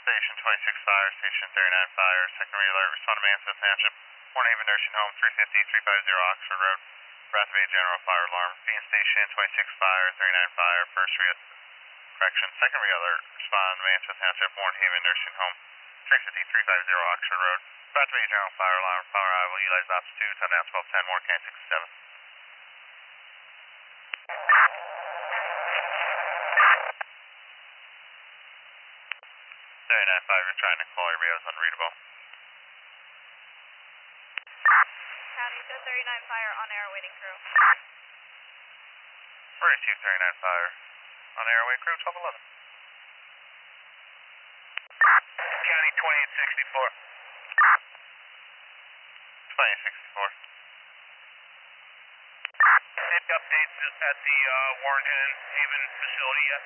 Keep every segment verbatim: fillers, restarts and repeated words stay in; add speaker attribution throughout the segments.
Speaker 1: Station twenty-six Fire, Station thirty-nine Fire, secondary alert, respond to Mansfield Township, Hornhaven Nursing Home, three fifty, three fifty Oxford Road, Rathaway General Fire Alarm, Phoenix Station twenty-six Fire, thirty-nine Fire, first re correction, secondary alert, respond to Mansfield Township, Hornhaven Nursing Home, three fifty, three fifty Oxford Road, Rathaway General Fire Alarm, Fire Arrival, utilize altitude, touchdown twelve ten, Warren County sixty-seven. thirty-nine Fire, you're trying to call your radio is unreadable.
Speaker 2: County, so thirty-nine Fire on air, waiting crew.
Speaker 1: forty-two thirty-nine Fire, on air, wait crew, twelve eleven. County twenty-eight sixty-four. twenty-eight sixty-four. Any updates at the uh, Warren and Haven facility yet?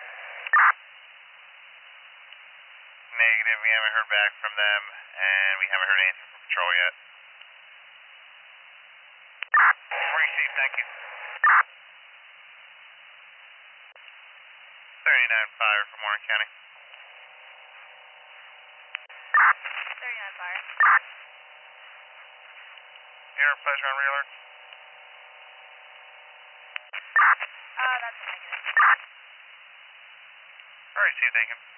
Speaker 1: Negative, we haven't heard back from them, and we haven't heard anything from patrol yet. Receive, thank you. thirty-nine Fire from Warren County.
Speaker 2: thirty-nine Fire.
Speaker 1: Air pleasure on re-alert.
Speaker 2: Uh, that's a negative.
Speaker 1: Alright, see you, thank you.